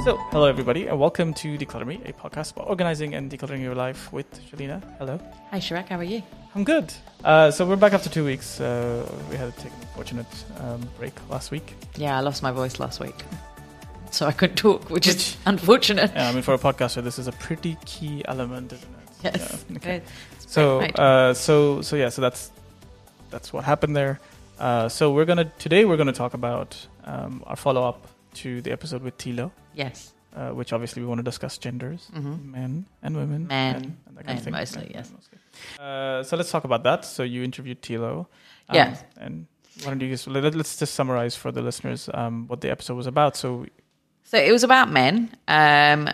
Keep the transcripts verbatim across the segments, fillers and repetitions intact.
So, hello everybody, and welcome to Declutter Me, a podcast about organizing and decluttering your life with Shalina. Hello. Hi, Chirag. How are you? I'm good. Uh, so we're back after two weeks. Uh, we had to take an unfortunate um, break last week. Yeah, I lost my voice last week, so I couldn't talk, which, which is unfortunate. Yeah, I mean, for a podcaster, this is a pretty key element, isn't it? Yes. Yeah, okay. It's so, right. uh, so, so yeah, so that's that's what happened there. Uh, so we're gonna today we're gonna talk about um, our follow up to the episode with Tilo. Yes. Uh, which obviously we want to discuss genders, Mm-hmm. men and women, Men, and, and that kind men of thing. mostly, Men, yes. men mostly. Uh, so let's talk about that. So you interviewed Tilo, um, Yeah. and why don't you just let, let's just summarize for the listeners um, what the episode was about. So, So it was about men. Um,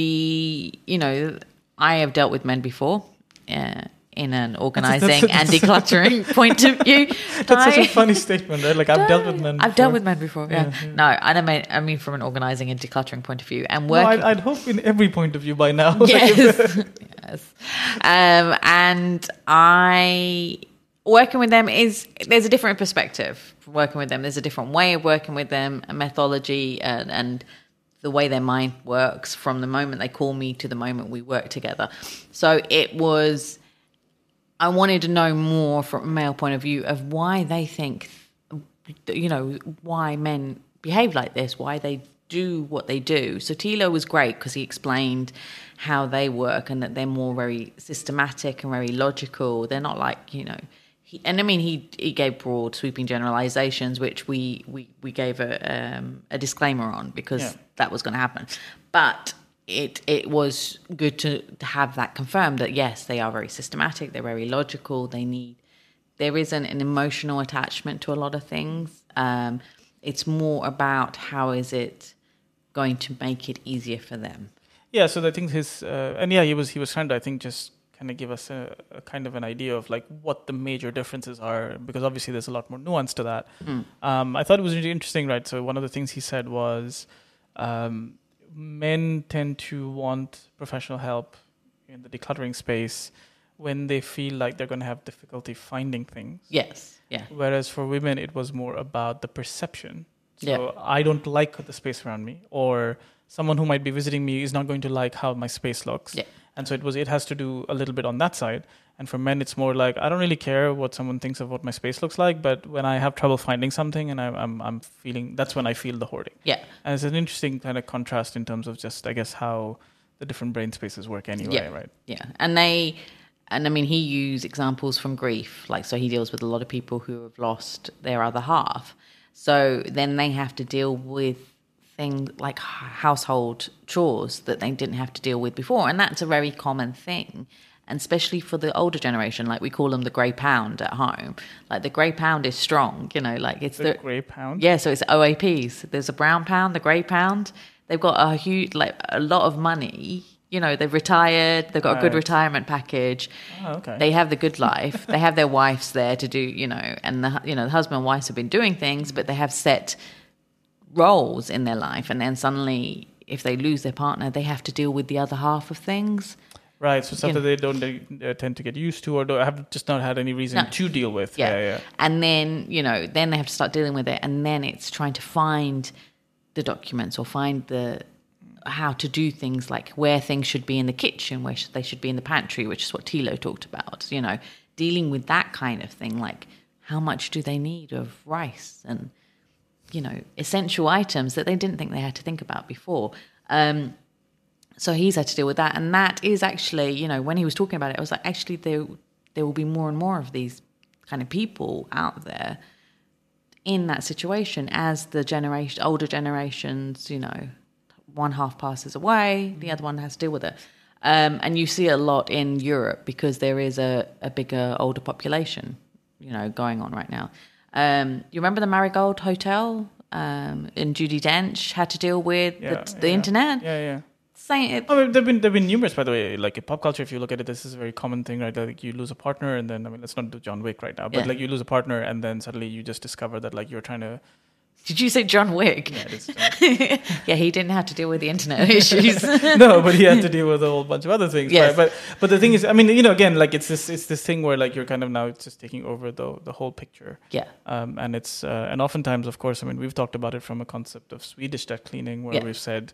we, you know, I have dealt with men before. Uh, in an organising That's a- and decluttering point of view. that's such I- a funny statement, right? Like I've dealt with men. I've dealt before. with men before, yeah. Yeah, yeah. No, I don't mean, I mean from an organising and decluttering point of view. And No, working. I'd, I'd hope in every point of view by now. Yes. Yes. Um, and I working with them is there's a different perspective. Working with them, there's a different way of working with them, a methodology, and, and the way their mind works from the moment they call me to the moment we work together. So it was. I wanted to know more from a male point of view of why they think, you know, why men behave like this, why they do what they do. So Tilo was great because he explained how they work and that they're more very systematic and very logical. They're not like, you know, he, and I mean, he he gave broad sweeping generalizations, which we, we, we gave a, um, a disclaimer on because Yeah. that was going to happen. But it it was good to, to have that confirmed that, yes, they are very systematic, they're very logical, they need, there isn't an emotional attachment to a lot of things. Um, it's more about how is it going to make it easier for them. Yeah, so I think his uh, and yeah, he was he was trying to I think just kind of give us a, a kind of an idea of like what the major differences are, because obviously there's a lot more nuance to that. Mm. Um, I thought it was really interesting, right? So one of the things he said was um, men tend to want professional help in the decluttering space when they feel like they're going to have difficulty finding things. Yes, yeah. Whereas for women, it was more about the perception. So Yeah. I don't like the space around me, or someone who might be visiting me is not going to like how my space looks. Yeah. And so it was. It has to do a little bit on that side. And for men, it's more like I don't really care what someone thinks of what my space looks like, but when I have trouble finding something, and I, I'm I'm feeling that's when I feel the hoarding. Yeah. And it's an interesting kind of contrast in terms of just I guess how the different brain spaces work anyway, Yeah. right? Yeah, and they, and I mean, he used examples from grief. Like, so he deals with a lot of people who have lost their other half. So then they have to deal with things like h- household chores that they didn't have to deal with before. And that's a very common thing. And especially for the older generation, like we call them the grey pound at home. Like the grey pound is strong, you know, like it's The the, grey pound. yeah, so it's O A Ps. There's a brown pound, the grey pound. They've got a huge, like a lot of money. You know, they've retired. They've got a good Right. retirement package. Oh, okay. They have the good life. They have their wives there to do, you know, and the you know the husband and wives have been doing things, but they have set roles in their life, and then suddenly, if they lose their partner, they have to deal with the other half of things. Right, so stuff You that they don't uh, tend to get used to or don't, have just not had any reason No. to deal with. Yeah. Yeah, yeah. And then, you know, then they have to start dealing with it. And then it's trying to find the documents or find the how to do things, like where things should be in the kitchen, where should, they should be in the pantry, which is what Tilo talked about, you know, dealing with that kind of thing. Like how much do they need of rice and, you know, essential items that they didn't think they had to think about before. Um, so he's had to deal with that. And that is actually, you know, when he was talking about it, I was like, actually, there, there will be more and more of these kind of people out there in that situation as the generation, older generations, you know, one half passes away, the other one has to deal with it. Um, and you see it a lot in Europe because there is a, a bigger, older population, you know, going on right now. Um, you remember the Marigold Hotel um, in Judi Dench had to deal with Yeah, the, the yeah. internet? Yeah, yeah. Saying it, I mean, there've been there've been numerous, by the way. Like in pop culture, if you look at it, this is a very common thing, right? Like you lose a partner, and then I mean, let's not do John Wick right now, but Yeah. like you lose a partner, and then suddenly you just discover that like you're trying to. did you say John Wick? Yeah, it's, Yeah, he didn't have to deal with the internet issues. no, but he had to deal with a whole bunch of other things. Yes. Right? But but the thing is, I mean, you know, again, like it's this it's this thing where like you're kind of now it's just taking over the the whole picture. Yeah. Um, and it's uh, and oftentimes, of course, I mean, we've talked about it from a concept of Swedish debt cleaning, where Yeah. we've said,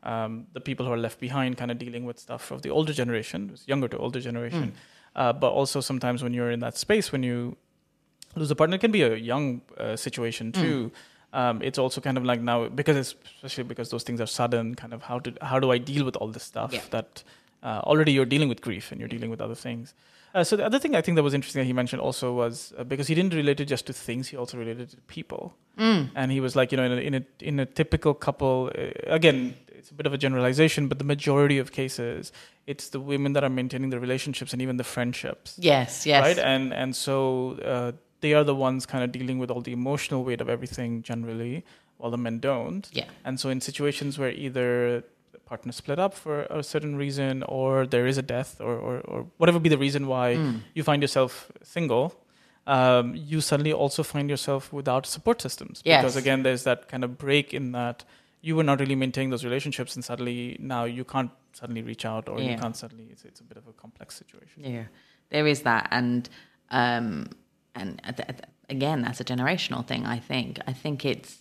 um, the people who are left behind kind of dealing with stuff of the older generation, younger to older generation. Mm. Uh, but also sometimes when you're in that space, when you lose a partner, it can be a young uh, situation too. Mm. Um, it's also kind of like now, because it's, especially because those things are sudden, kind of how to how do I deal with all this stuff yeah. that uh, already you're dealing with grief and you're dealing with other things. Uh, so the other thing I think that was interesting that he mentioned also was uh, because he didn't relate it just to things, he also related it to people. Mm. And he was like, you know, in a in a, in a typical couple, uh, again, it's a bit of a generalization, but the majority of cases, it's the women that are maintaining the relationships and even the friendships. Yes, yes. Right? And, and so... Uh, they are the ones kind of dealing with all the emotional weight of everything generally, while the men don't. Yeah. And so in situations where either the partner split up for a certain reason, or there is a death, or, or, or whatever be the reason why mm. you find yourself single, um, you suddenly also find yourself without support systems. Yes. Because again, there's that kind of break in that you were not really maintaining those relationships, and suddenly now you can't suddenly reach out, or yeah. you can't suddenly, it's, it's a bit of a complex situation. Yeah, there is that. And... Um, And again, that's a generational thing, I think. I think it's,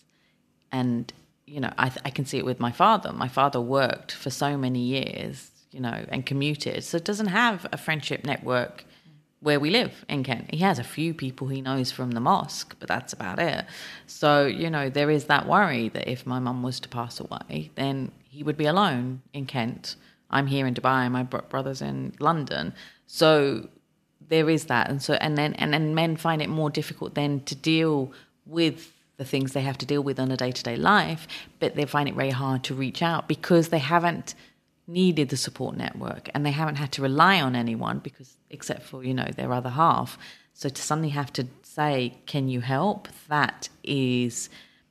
and, you know, I, I can see it with my father. My father worked for so many years, you know, and commuted. So it doesn't have a friendship network where we live in Kent. He has a few people he knows from the mosque, but that's about it. So, you know, there is that worry that if my mum was to pass away, then he would be alone in Kent. I'm here in Dubai, my bro- brother's in London. So... there is that, and so and then and then men find it more difficult then to deal with the things they have to deal with on a day-to-day life, but they find it very hard to reach out because they haven't needed the support network and they haven't had to rely on anyone because except for, you know, their other half. So to suddenly have to say, "Can you help?" That is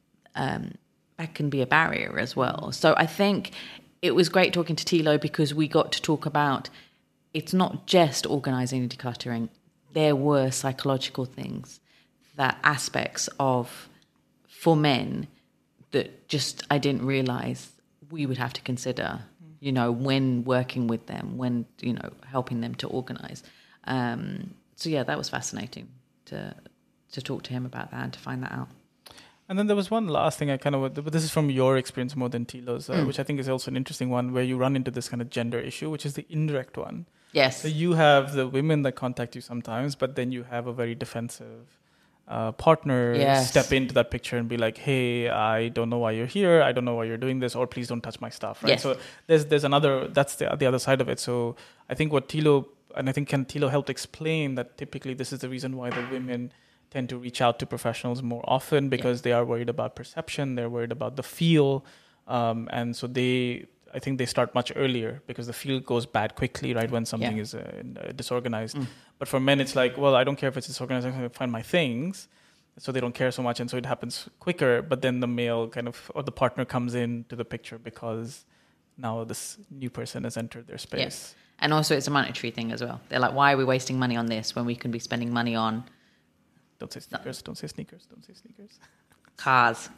um, that can be a barrier as well. So I think it was great talking to Thilo because we got to talk about. It's not just organising and decluttering. There were psychological things, that aspects of, for men, that just I didn't realise we would have to consider, you know, when working with them, when, you know, helping them to organise. Um, so, yeah, that was fascinating to to talk to him about that and to find that out. And then there was one last thing I kind of, but this is from your experience more than Thilo's, uh, mm. which I think is also an interesting one, where you run into this kind of gender issue, which is the indirect one. Yes. So you have the women that contact you sometimes, but then you have a very defensive uh, partner yes. step into that picture and be like, "Hey, I don't know why you're here. I don't know why you're doing this, or please don't touch my stuff." Right. Yes. So there's there's another, that's the the other side of it. So I think what Thilo, and I think Ken Thilo helped explain that typically this is the reason why the women tend to reach out to professionals more often, because yeah. they are worried about perception, they're worried about the feel, um, and so they. I think they start much earlier because the feel goes bad quickly, right, when something yeah. is uh, disorganized. Mm. But for men, it's like, well, I don't care if it's disorganized, I'm going to find my things. So they don't care so much, and so it happens quicker. But then the male kind of, or the partner comes into the picture because now this new person has entered their space. Yes. And also it's a monetary thing as well. They're like, why are we wasting money on this when we can be spending money on... Don't say sneakers, don't say sneakers, don't say sneakers. Cars.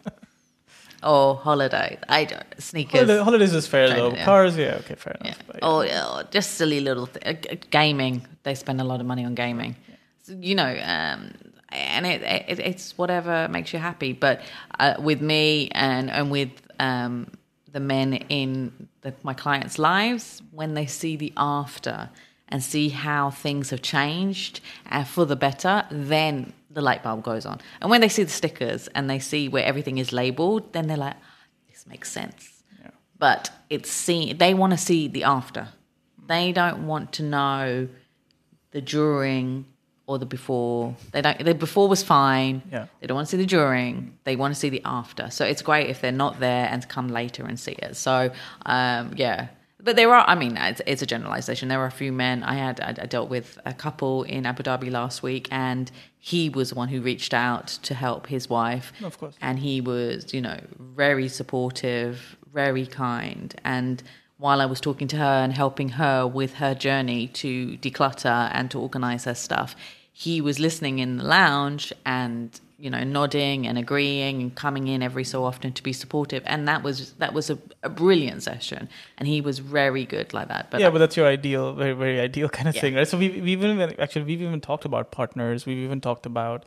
Or holiday. I don't sneakers. Holiday, holidays is fair though. Yeah. Cars, yeah, okay, fair enough. Yeah. Yeah. Or, or just silly little th- uh, gaming. They spend a lot of money on gaming. Yeah. So, you know, um, and it, it, it's whatever makes you happy. But uh, with me and and with um, the men in the, my clients' lives, when they see the after and see how things have changed uh, for the better, then the light bulb goes on. And when they see the stickers and they see where everything is labelled, then they're like, this makes sense. Yeah. But it's see, they want to see the after. They don't want to know the during or the before. They don't. The before was fine. Yeah. They don't want to see the during. They want to see the after. So it's great if they're not there and come later and see it. So, um, yeah. But there are, I mean, it's, it's a generalization. There are a few men. I had, I, I dealt with a couple in Abu Dhabi last week, and he was the one who reached out to help his wife. Of course. And he was, you know, very supportive, very kind. And while I was talking to her and helping her with her journey to declutter and to organize her stuff, he was listening in the lounge and, you know, nodding and agreeing and coming in every so often to be supportive. And that was that was a, a brilliant session. And he was very good like that. But yeah, I, but that's your ideal, very, very ideal kind of yeah. thing, right? So we, we've even, actually, we've even talked about partners. We've even talked about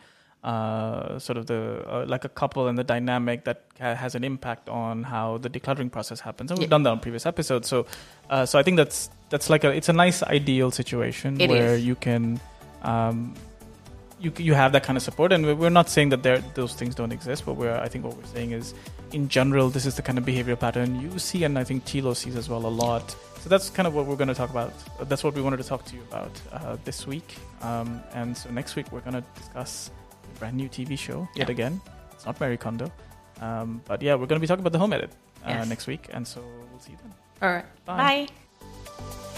uh, sort of the uh, like a couple and the dynamic that ca- has an impact on how the decluttering process happens. And we've Yeah. done that on previous episodes. So, uh, so I think that's that's like a it's a nice ideal situation It where is. you can. Um, you you have that kind of support, and we're we're not saying that there those things don't exist, but we're I think what we're saying is, in general, this is the kind of behavioral pattern you see, and I think Thilo sees as well a lot. So that's kind of what we're going to talk about. That's what we wanted to talk to you about uh, this week. Um, and so next week we're going to discuss a brand new T V show yet Yeah. again. It's not Marie Kondo, um, but yeah, we're going to be talking about the home edit uh, Yes. next week, and so we'll see you then. All right. Bye. Bye.